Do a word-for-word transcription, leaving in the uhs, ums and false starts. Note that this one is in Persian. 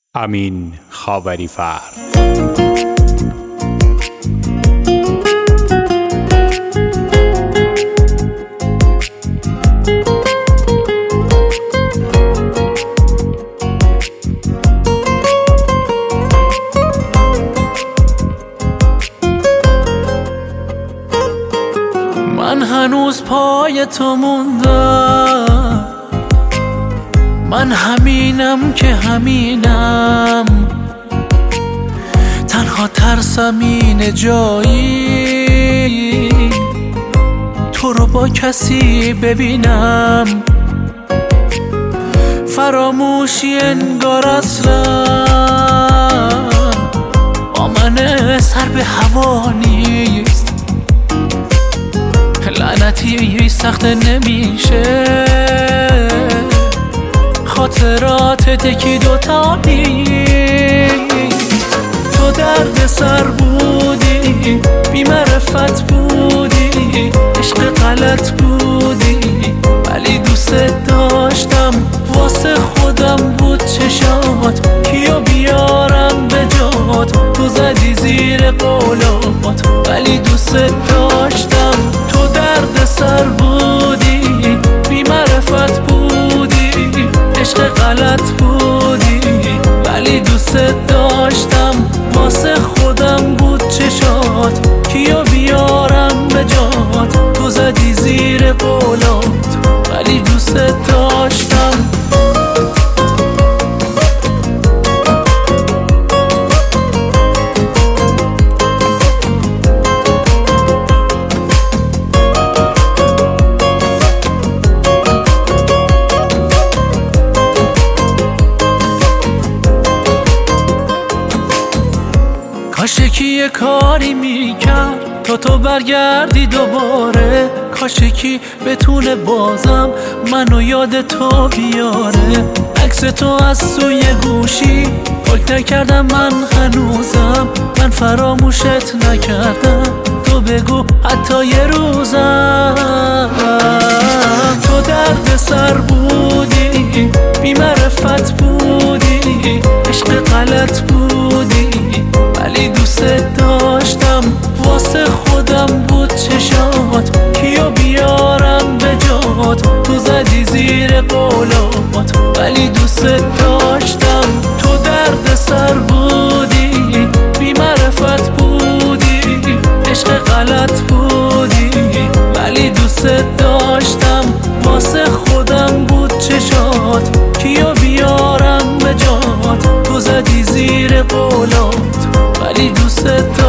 امین خاوری‌فر. من هنوز پای تو موندم، من همینم که همینم، تنها ترسم اینه جایی تو رو با کسی ببینم. فراموشی انگار اصلا با من سر به هوا نیست، لعنتی سخت نمیشه خاطرات تکی دوتا نیست. تو درد سر بودی، بی معرفت بودی، عشق غلط بودی، ولی دوست داشتم، واسه خودم بود چشات، کیو بیارم به جات، تو زدی زیر قولات، ولی دوست داشتم. تو درد سر بودی، بی معرفت بودی، عشق غلط بودی، ولی دوست داشتم، واسه خودم بود چشات، کیو بیارم به جات، تو زدی زیر قولات، ولی دوست داشتم. کاشکی یه کاری میکرد تا تو برگردی دوباره، کاشکی بتونه بازم منو یاد تو بیاره. عکس تو از سوی گوشی پاک نکردم من هنوزم، من فراموشت نکردم، تو بگو حتی یه روزم. تو درد سر بودی، بی معرفت بودی، عشق غلط بودی، ولی دوست داشتم، واسه خودم بود چشات، کیو بیارم به جات، تو زدی زیر قولات، ولی دوست داشتم. تو درد سر بودی، بی معرفت بودی، عشق غلط بودی، ولی دوست داشتم، واسه خودم بود چشات، کیو بیارم به جات، تو زدی زیر قولات، ولی دوست